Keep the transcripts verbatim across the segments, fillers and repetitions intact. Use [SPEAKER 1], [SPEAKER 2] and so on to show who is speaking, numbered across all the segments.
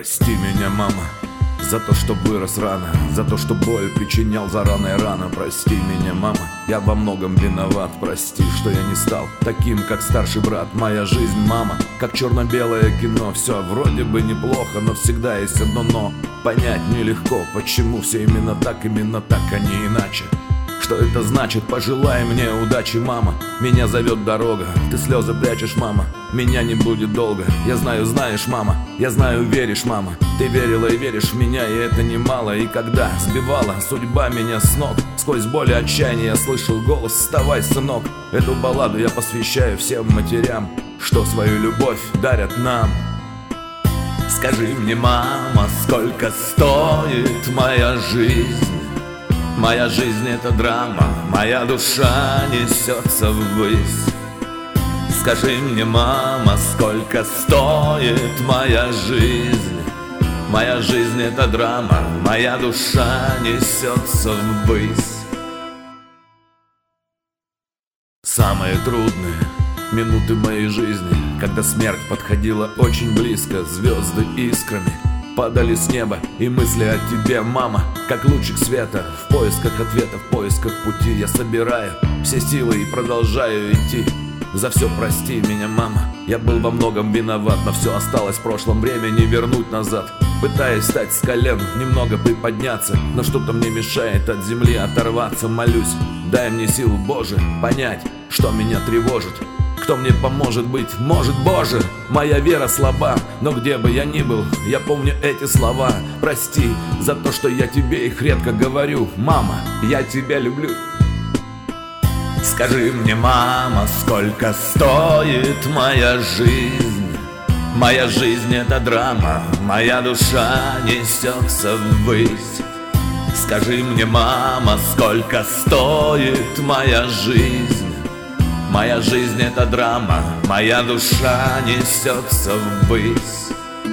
[SPEAKER 1] Прости меня, мама, за то, что вырос рано, за то, что боль причинял заранее рано. Прости меня, мама, я во многом виноват. Прости, что я не стал таким, как старший брат. Моя жизнь, мама, как черно-белое кино. Все вроде бы неплохо, но всегда есть одно но. Понять нелегко, почему все именно так, именно так, а не иначе. Что это значит? Пожелай мне удачи, мама. Меня зовет дорога, ты слезы прячешь, мама. Меня не будет долго, я знаю, знаешь, мама. Я знаю, веришь, мама. Ты верила и веришь в меня, и это немало. И когда сбивала судьба меня с ног, сквозь боль и отчаяние я слышал голос: вставай, сынок. Эту балладу я посвящаю всем матерям, что свою любовь дарят нам. Скажи мне, мама, сколько стоит моя жизнь? Моя жизнь — это драма, моя душа несется ввысь. Скажи мне, мама, сколько стоит моя жизнь? Моя жизнь — это драма, моя душа несется ввысь. Самые трудные минуты моей жизни, когда смерть подходила очень близко, звезды искрами падали с неба, и мысли о тебе, мама, как лучик света. В поисках ответа, в поисках пути я собираю все силы и продолжаю идти. За все прости меня, мама, я был во многом виноват, но все осталось в прошлом, время не вернуть назад. Пытаясь встать с колен, немного приподняться, но что-то мне мешает от земли оторваться. Молюсь, дай мне силу, Боже, понять, что меня тревожит. Кто мне поможет быть? Может, Боже, моя вера слаба, но где бы я ни был, я помню эти слова. Прости за то, что я тебе их редко говорю. Мама, я тебя люблю. Скажи мне, мама, сколько стоит моя жизнь? Моя жизнь — это драма, моя душа несется ввысь. Скажи мне, мама, сколько стоит моя жизнь? Моя жизнь — это драма, моя душа несется ввысь.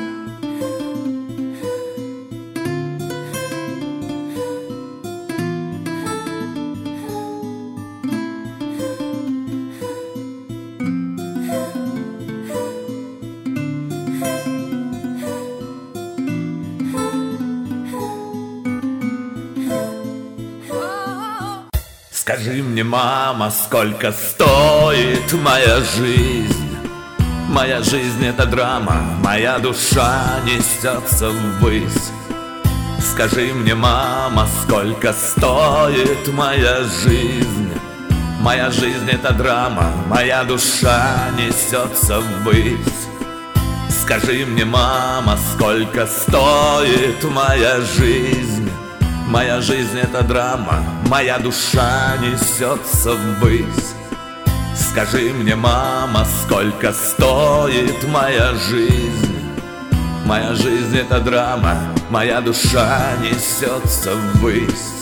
[SPEAKER 1] Скажи мне, мама, сколько стоит моя жизнь? Моя жизнь — это драма, моя душа несется ввысь. Скажи мне, мама, сколько стоит моя жизнь? Моя жизнь — это драма, моя душа несется ввысь. Скажи мне, мама, сколько стоит моя жизнь? Моя жизнь — это драма, моя душа несется ввысь. Скажи мне, мама, сколько стоит моя жизнь? Моя жизнь — это драма, моя душа несется ввысь.